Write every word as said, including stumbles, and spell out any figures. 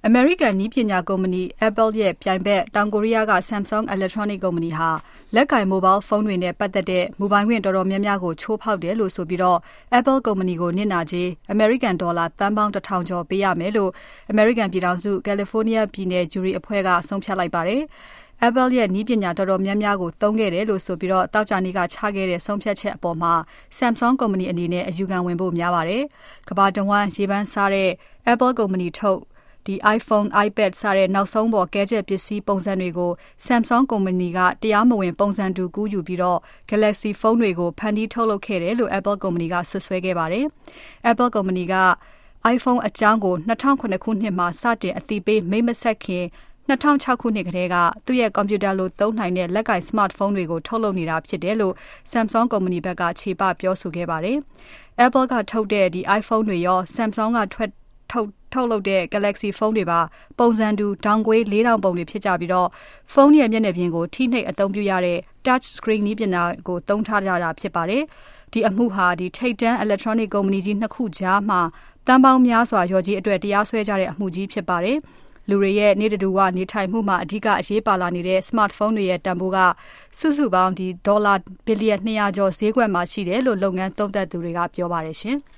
American နည်းပညာကုမ္ပဏီ Apple ရဲ့ပြိုင်ဘက်တောင်ကိုရီးယားက Samsung Electronics ကုမ္ပဏီဟာလက်ကိုင် Mobile ဖုန်းတွေနဲ့ပတ်သက်တဲ့မူပိုင်ခွင့်တော်တော်များများကိုချိုးဖောက်တယ်လို့ဆိုပြီးတော့ Apple ကုမ္ပဏီကိုနစ်နာကြေး American ဒေါ်လာသန်းပေါင်းတစ်ထောင်ကျော်ပေးရမယ်လို့ American ပြည်ထောင်စု California ပြည်နယ်ဂျူရီအဖွဲ့ကဆုံးဖြတ်လိုက်ပါတယ်။ Apple ရဲ့နည်းပညာတော်တော်များများကိုသုံးခဲ့တယ်လို့ဆိုပြီးတော့တောက်ကြနေကချခဲ့တဲ့ဆုံးဖြတ်ချက်အပေါ်မှာ Samsung ကုမ္ပဏီအနေနဲ့အယူခံဝင်ဖို့များပါတယ်။ကမ္ဘာတဝန်းရေပန်းစားတဲ့ Apple ကုမ္ပဏီထုတ်ဒီ iPhone, iPad စတဲ့နောက်ဆုံးပေါ် gadget ပစ္စည်းပုံစံတွေကို Samsung ကုမ္ပဏီကတရားမဝင်ပုံစံတူကူးယူပြီးတော့ Galaxy ဖုန်းတွေကိုဖန်တီးထုတ်လုပ်ခဲ့တယ်လို့ Apple ကုမ္ပဏီကဆွဆွဲခဲ့ပါတယ်။ Apple ကုမ္ပဏီက iPhone အကြောင်းကို၂၀၀၇ခုနှစ်မှာစတင်အသိပေးမိတ်မဆက်ခင်၂၀၀၆ခုနှစ်ကတည်းကသူ့ရဲ့ကွန်ပျူတာလိုသုံးနိုင်တဲ့လက်ကိုင် smartphone တွေကိုထုတ်လုပ်နေတာဖြစ်တယ်လို့ Samsung ကုမ္ပဏီဘက်ကခြေပပြောဆိုခဲ့ပါတယ်။ Apple ကထုတ်တဲ့ဒီ iPhone တွေရော Samsung ကထွက်ထုတ်ထုတ်လုပ်တဲ့ Galaxy ဖုန်းတွေပါပုံစံတူဒေါင်ကွေးလေးထောင်ပုံတွေဖြစ်ကြပြီးတော့ဖုန်းရဲ့မျက်နှာပြင်ကိုထိနှိပ်အသုံးပြုရတဲ့ touch screen နည်းပညာကိုသုံးထားကြတာဖြစ်ပါတယ်။ဒီအမှုဟာဒီထိပ်တန်း electronic ကုမ္ပဏီကြီးနှစ်ခုကြားမှာတန်ပေါင်းများစွာလျော်ကြေးအတွက်တရားစွဲကြတဲ့အမှုကြီးဖြစ်ပါတယ်။လူတွေရဲ့နေတတူဝနေထိုင်မှုမှာအဓိကအရေးပါလာနေတဲ့ smartphone တွေရဲ့တန်ဖိုးကစုစုပေါင်းဒီဒေါ်လာဘီလီယံနှစ်ရာကျော်ဈေးကွက်မှာရှိတယ်လို့လုပ်ငန်းသုံးသပ်သူတွေကပြောပါတယ်ရှင်။